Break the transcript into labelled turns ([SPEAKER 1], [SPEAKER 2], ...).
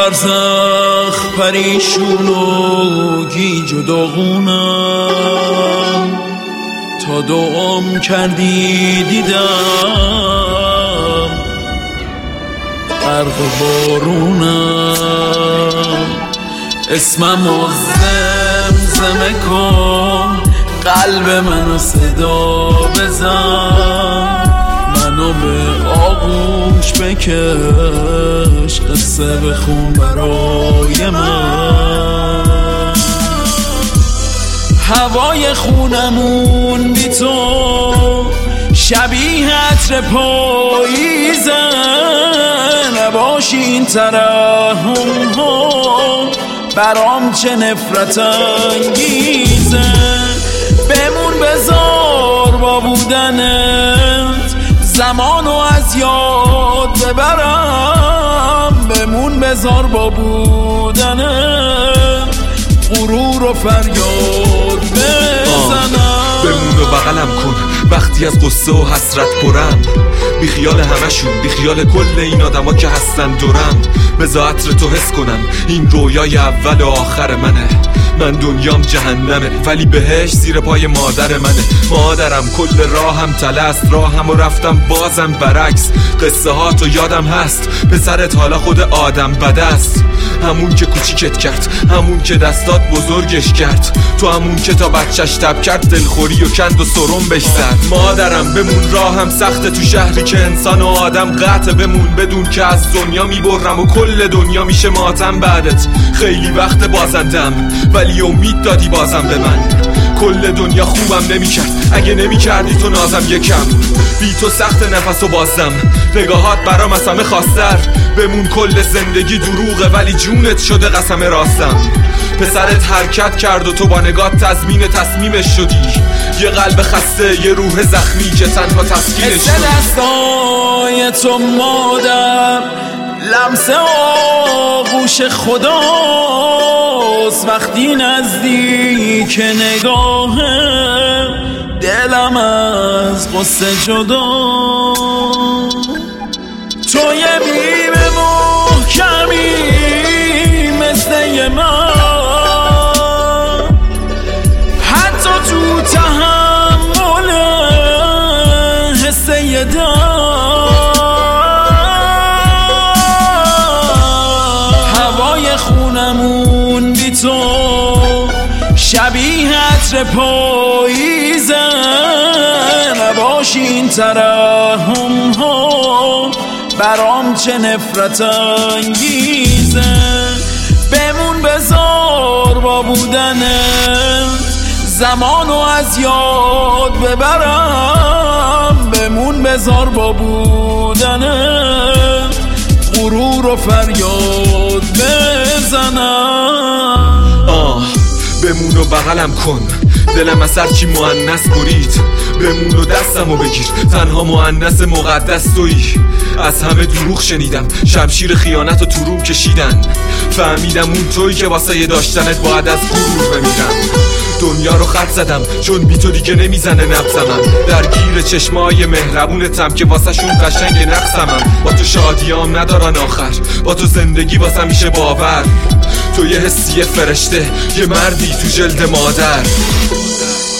[SPEAKER 1] برزخ پریشون و گیج و داغونم، تا دعام کردی دیدم غرق بارونم. اسممو زمزمه کن، قلب منو صدا بزن، منو به آغوش بکش، قصه بخون برای من. هوای خونمون بی تو شبیه عطر پاییزه، نباشی این ترحم ها برام چه نفرت انگیزه. بمون بذار با بودنت زمانو از یاد ببرم، بمون بذار با بودنت غرور و فریاد بزنم.
[SPEAKER 2] بمون و بغلم کن وقتی از قصه و حسرت پرم، بی خیال همشون، بی خیال کل این آدما که هستن دورم. بذار عطر تو حس کنم این رویای اول و آخر منه. من دنیام جهنمه ولی بهش زیر پای مادر منه. مادرم کل راهم تلست، راهم و رفتم بازم برعکس. قصه ها تو یادم هست، پسرت حالا خود آدم بدست. همون که کوچیکت کرد، همون که دستات بزرگش کرد، تو همون که تا بچهش تب کرد دلخوری و کند و سرم بش زد. مادرم بمون راهم سخته تو شهری که انسان و آدم قطع، بمون بدون که از دنیا میبرم و کل دنیا میشه ماتم بعدت. خیلی وقت بازندم ولی امید دادی بازم به من. کل دنیا خوبم نمیکرد اگه نمیکردی تو نازم یکم. بی تو سخت نفس و بازم، نگاهات برام از همه خواستر. بمون کل زندگی دروغه ولی جونت شده قسم راستم. پسرت حرکت کرد و تو با نگاه تضمین تصمیمش شدی. یه قلب خسته، یه روح زخمی که تنها تسکینش شدی.
[SPEAKER 1] دستای تو مادر لمس آغوش خداست، وقتی نزدیک نگاه دلم از قصه جدا. تو یه میوه محکمی مثل من، حتی تو تحمل حس یه خونمون بی تو شبیه عطر پاییزه، نباشی این ترحم ها برام چه نفرت انگیزه. بمون بذار با بودنت زمانو از یاد ببرم، بمون بذار با بودنت غرور و فریاد بزنم.
[SPEAKER 2] بمون و بغلم کن، دلم از هرچی مؤنث برید. بمون و دستمو بگیر، تنها مؤنث مقدس تویی. از همه دروغ شنیدم، شمشیر خیانت و تو روم کشیدن. فهمیدم اون تویی که واسه داشتنت باید از غرور بمیرم. دنیا رو خط زدم چون بی تو دیگه نمیزنه نبضمم. درگیر چشمای مهربونتم که واسه شون قشنگ نقصمم. با تو شادیام ندارن آخر، با تو زندگی واسه میشه باور. تو یه حسی فرشته، یه مردی تو جلد مادر.